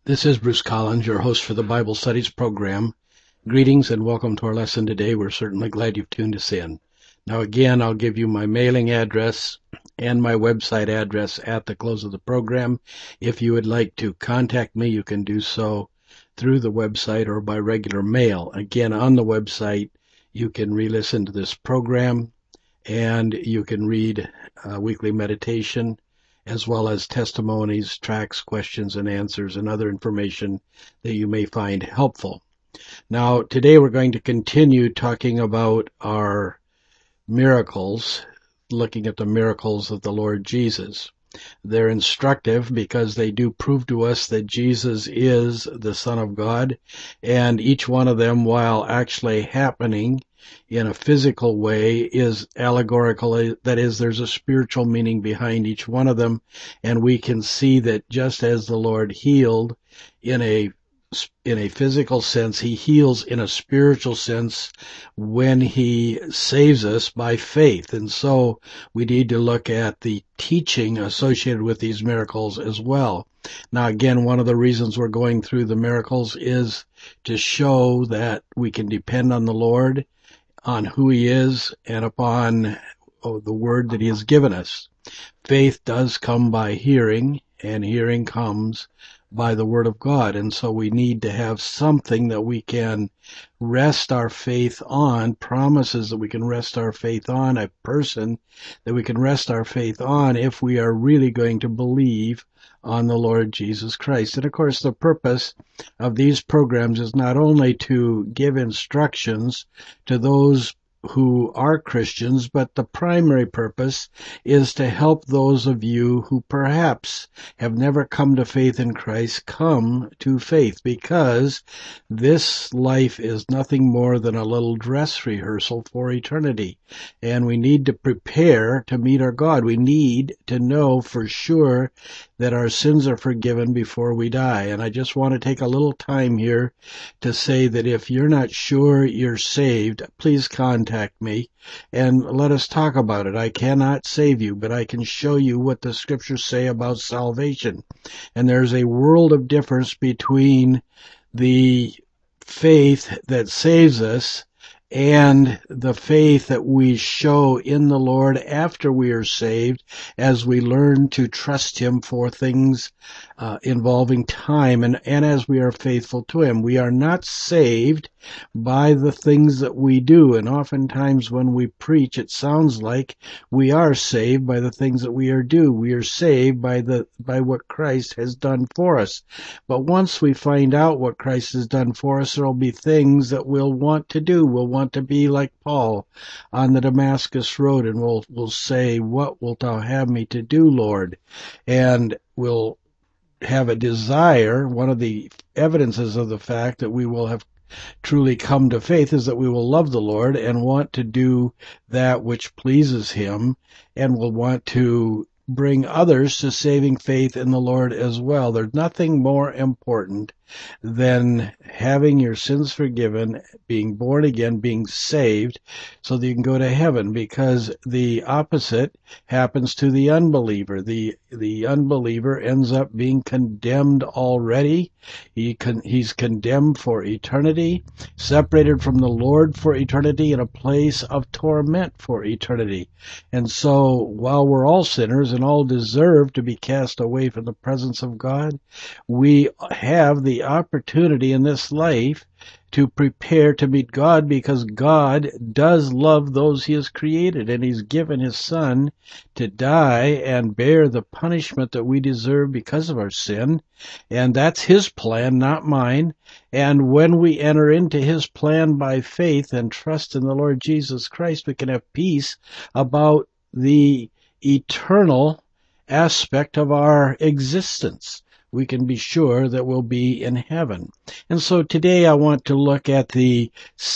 This is Bruce Collins, your host for the Bible Studies program. Greetings and welcome to our lesson today. We're certainly glad you've tuned us in. Now again, I'll give you my mailing address and my website address at the close of the program. If you would like to contact me, you can do so through the website or by regular mail. Again, on the website, you can re-listen to this program and you can read weekly meditation, as well as testimonies, tracts, questions and answers, and other information that you may find helpful. Now, today we're going to continue talking about our miracles, looking at the miracles of the Lord Jesus. They're instructive because they do prove to us that Jesus is the Son of God, and each one of them, while actually happening in a physical way, is allegorical. That is, there's a spiritual meaning behind each one of them, and we can see that just as the Lord healed in a physical sense, he heals in a spiritual sense when he saves us by faith. And so we need to look at the teaching associated with these miracles as well. Now, again, one of the reasons we're going through the miracles is to show that we can depend on the Lord, on who he is, and upon the word that he has given us. Faith does come by hearing, and hearing comes by the word of God. And so we need to have something that we can rest our faith on, promises that we can rest our faith on, a person that we can rest our faith on if we are really going to believe on the Lord Jesus Christ. And of course, the purpose of these programs is not only to give instructions to those who are Christians, but the primary purpose is to help those of you who perhaps have never come to faith in Christ come to faith, because this life is nothing more than a little dress rehearsal for eternity, and we need to prepare to meet our God. We need to know for sure that our sins are forgiven before we die. And I just want to take a little time here to say that if you're not sure you're saved, please contact me and let us talk about it. I cannot save you, but I can show you what the scriptures say about salvation. And there's a world of difference between the faith that saves us and the faith that we show in the Lord after we are saved, as we learn to trust him for things involving time, and as we are faithful to him. We are not saved by the things that we do, and oftentimes when we preach, it sounds like we are saved by the things that we do. We are saved by what Christ has done for us. But once we find out what Christ has done for us, there will be things that we'll want to do. We'll want to be like Paul on the Damascus Road, and we'll say, "What wilt thou have me to do, Lord?" And we'll have a desire. One of the evidences of the fact that we will have truly come to faith is that we will love the Lord and want to do that which pleases him, and will want to bring others to saving faith in the Lord as well. There's nothing more important than having your sins forgiven, being born again, being saved, so that you can go to heaven, because the opposite happens to the unbeliever. The unbeliever ends up being condemned already. He's condemned for eternity, separated from the Lord for eternity, in a place of torment for eternity. And so, while we're all sinners and all deserve to be cast away from the presence of God, we have the opportunity in this life to prepare to meet God, because God does love those he has created, and he's given his son to die and bear the punishment that we deserve because of our sin. And that's his plan, not mine. And when we enter into his plan by faith and trust in the Lord Jesus Christ, we can have peace about the eternal aspect of our existence. We can be sure that we'll be in heaven. And so today I want to look at the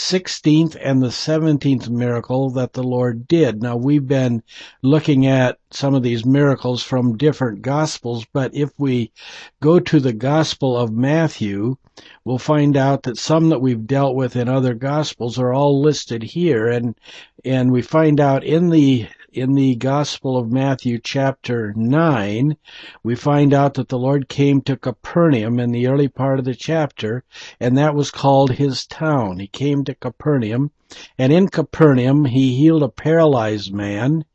16th and the 17th miracle that the Lord did. Now, we've been looking at some of these miracles from different Gospels, but if we go to the Gospel of Matthew, we'll find out that some that we've dealt with in other Gospels are all listed here, and we find out in the in the Gospel of Matthew chapter 9, we find out that the Lord came to Capernaum in the early part of the chapter, and that was called his town. He came to Capernaum, and in Capernaum he healed a paralyzed man,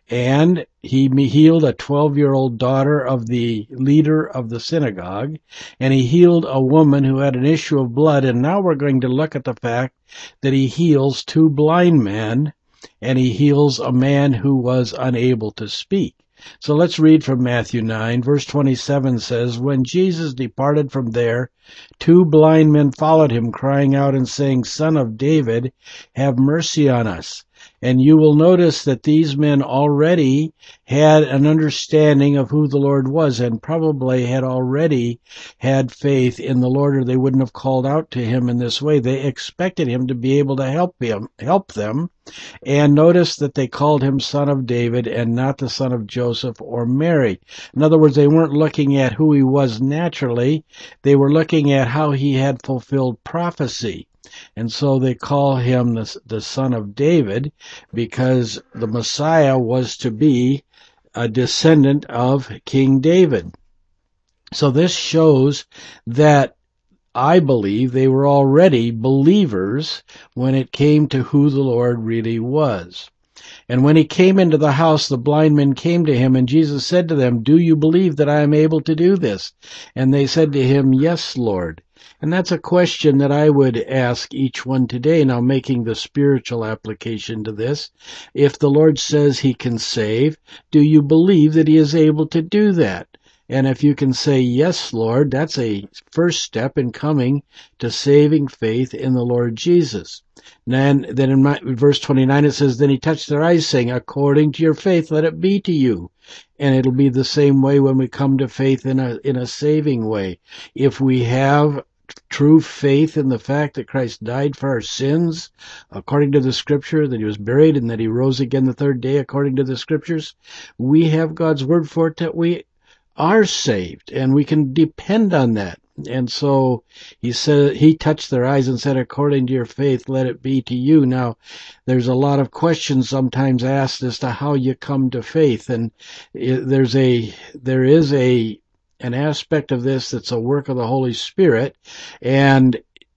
and he healed a 12-year-old daughter of the leader of the synagogue, and he healed a woman who had an issue of blood. And now we're going to look at the fact that he heals 2 blind men, and he heals a man who was unable to speak. So let's read from Matthew 9. Verse 27 says, "When Jesus departed from there, 2 blind men followed him, crying out and saying, 'Son of David, have mercy on us.'" And you will notice that these men already had an understanding of who the Lord was, and probably had already had faith in the Lord, or they wouldn't have called out to him in this way. They expected him to be able to help them. And notice that they called him Son of David and not the son of Joseph or Mary. In other words, they weren't looking at who he was naturally. They were looking at how he had fulfilled prophecy. And so they call him the Son of David, because the Messiah was to be a descendant of King David. So this shows that I believe they were already believers when it came to who the Lord really was. And when he came into the house, the blind men came to him, and Jesus said to them, "Do you believe that I am able to do this?" And they said to him, "Yes, Lord." And that's a question that I would ask each one today, now making the spiritual application to this. If the Lord says he can save, do you believe that he is able to do that? And if you can say, "Yes, Lord," that's a first step in coming to saving faith in the Lord Jesus. And then in verse 29 it says, "Then he touched their eyes, saying, 'According to your faith, let it be to you.'" And it'll be the same way when we come to faith in a saving way. If we have true faith in the fact that Christ died for our sins, according to the Scripture, that he was buried, and that he rose again the 3rd day, according to the Scriptures, we have God's word for it that we are saved, and we can depend on that. And so he said, he touched their eyes and said, "According to your faith, let it be to you." Now, there's a lot of questions sometimes asked as to how you come to faith, and there is an aspect of this that's a work of the Holy Spirit, and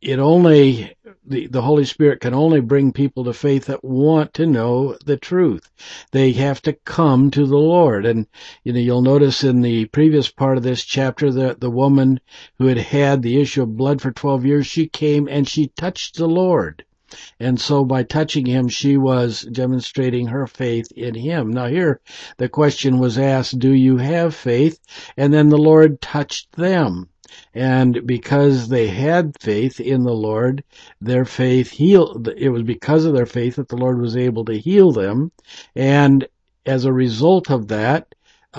the Holy Spirit can only bring people to faith that want to know the truth. They have to come to the Lord. And you'll notice in the previous part of this chapter that the woman who had the issue of blood for 12 years, she came and she touched the Lord. And so by touching him, she was demonstrating her faith in him. Now here, the question was asked, do you have faith? And then the Lord touched them. And because they had faith in the Lord, their faith healed. It was because of their faith that the Lord was able to heal them. And as a result of that,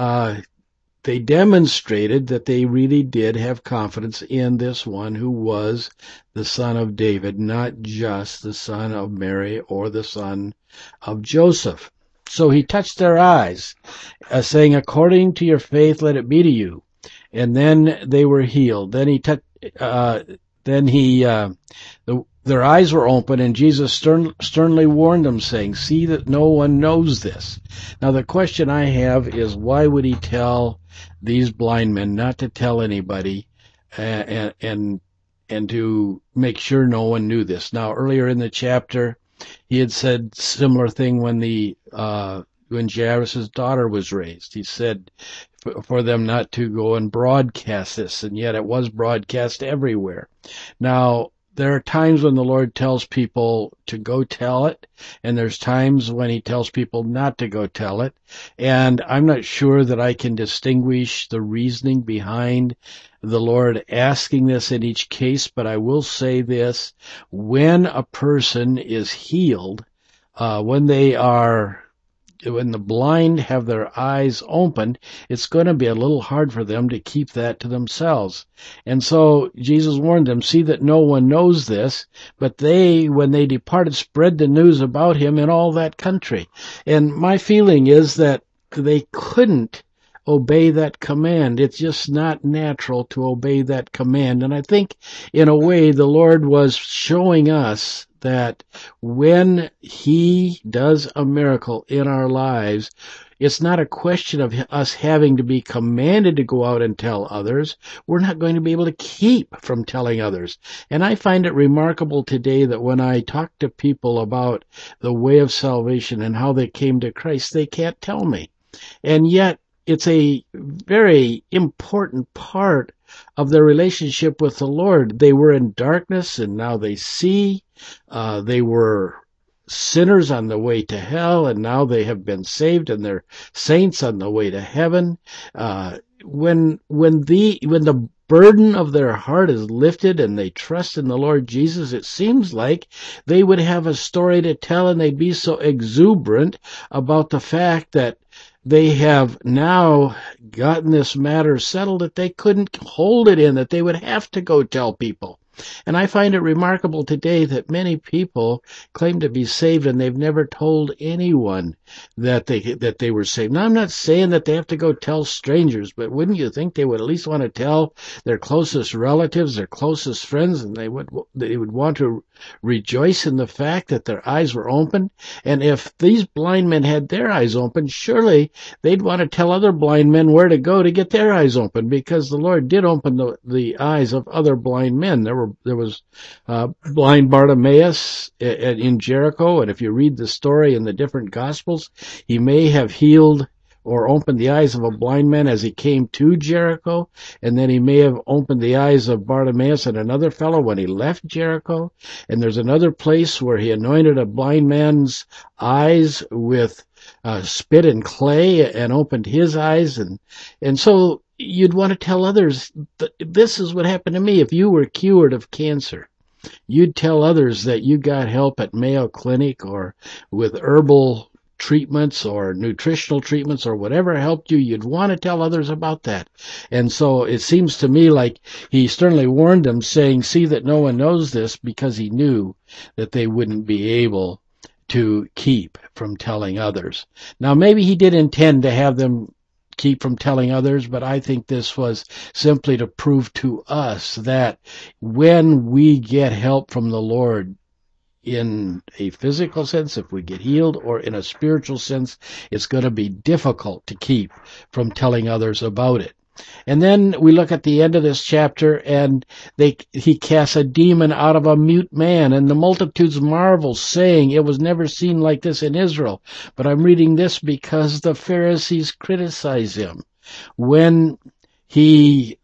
they demonstrated that they really did have confidence in this one who was the Son of David, not just the son of Mary or the son of Joseph. So he touched their eyes, saying, "According to your faith, let it be to you." And then they were healed. Their eyes were open, and Jesus sternly warned them, saying, "See that no one knows this." Now the question I have is, why would he tell these blind men not to tell anybody, and to make sure no one knew this? Now earlier in the chapter, he had said similar thing when Jairus' daughter was raised. He said for them not to go and broadcast this, and yet it was broadcast everywhere. Now, there are times when the Lord tells people to go tell it, and there's times when he tells people not to go tell it. And I'm not sure that I can distinguish the reasoning behind the Lord asking this in each case, but I will say this: when a person is healed, when the blind have their eyes opened, it's going to be a little hard for them to keep that to themselves. And so Jesus warned them, "See that no one knows this," but they, when they departed, spread the news about him in all that country. And my feeling is that they couldn't obey that command. It's just not natural to obey that command. And I think in a way the Lord was showing us that when He does a miracle in our lives, it's not a question of us having to be commanded to go out and tell others. We're not going to be able to keep from telling others. And I find it remarkable today that when I talk to people about the way of salvation and how they came to Christ, they can't tell me. And yet, it's a very important part of their relationship with the Lord. They were in darkness and now they see. They were sinners on the way to hell, and now they have been saved, and they're saints on the way to heaven. When the burden of their heart is lifted and they trust in the Lord Jesus, it seems like they would have a story to tell, and they'd be so exuberant about the fact that they have now gotten this matter settled that they couldn't hold it in, that they would have to go tell people. And I find it remarkable today that many people claim to be saved and they've never told anyone that they were saved. Now, I'm not saying that they have to go tell strangers, but wouldn't you think they would at least want to tell their closest relatives, their closest friends, and they would want to rejoice in the fact that their eyes were opened? And if these blind men had their eyes open, surely they'd want to tell other blind men where to go to get their eyes open, because the Lord did open the eyes of other blind men. There was blind Bartimaeus in Jericho, and if you read the story in the different Gospels, he may have healed or opened the eyes of a blind man as he came to Jericho, and then he may have opened the eyes of Bartimaeus and another fellow when he left Jericho. And there's another place where he anointed a blind man's eyes with spit and clay and opened his eyes, and so you'd want to tell others, this is what happened to me. If you were cured of cancer, you'd tell others that you got help at Mayo Clinic or with herbal treatments or nutritional treatments or whatever helped you. You'd want to tell others about that. And so it seems to me like he sternly warned them, saying, see that no one knows this, because he knew that they wouldn't be able to keep from telling others. Now, maybe he did intend to have them keep from telling others, but I think this was simply to prove to us that when we get help from the Lord, in a physical sense, if we get healed, or in a spiritual sense, it's going to be difficult to keep from telling others about it. And then we look at the end of this chapter, and he casts a demon out of a mute man, and the multitudes marvel, saying, it was never seen like this in Israel. But I'm reading this because the Pharisees criticize him. When he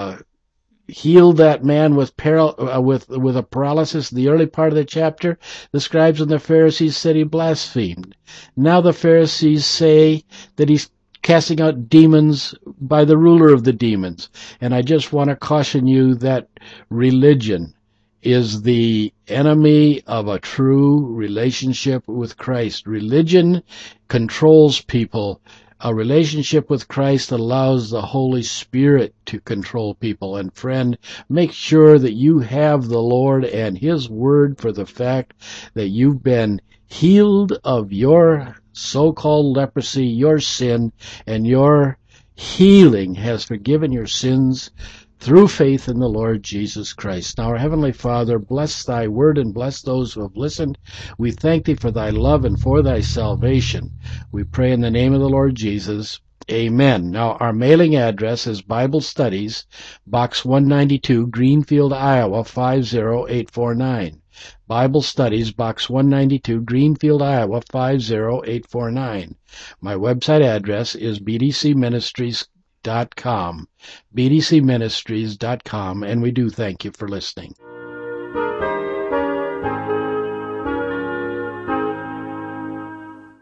healed that man with a paralysis, the early part of the chapter, the scribes and the Pharisees said he blasphemed. Now the Pharisees say that he's casting out demons by the ruler of the demons. And I just want to caution you that religion is the enemy of a true relationship with Christ. Religion controls people. A relationship with Christ allows the Holy Spirit to control people. And friend, make sure that you have the Lord and His Word for the fact that you've been healed of your so-called leprosy, your sin, and your healing has forgiven your sins through faith in the Lord Jesus Christ. Now, our Heavenly Father, bless Thy Word and bless those who have listened. We thank Thee for Thy love and for Thy salvation. We pray in the name of the Lord Jesus. Amen. Now, our mailing address is Bible Studies, Box 192, Greenfield, Iowa, 50849. Bible Studies, Box 192, Greenfield, Iowa, 50849. My website address is bdcministries.com, bdcministries.com, and we do thank you for listening.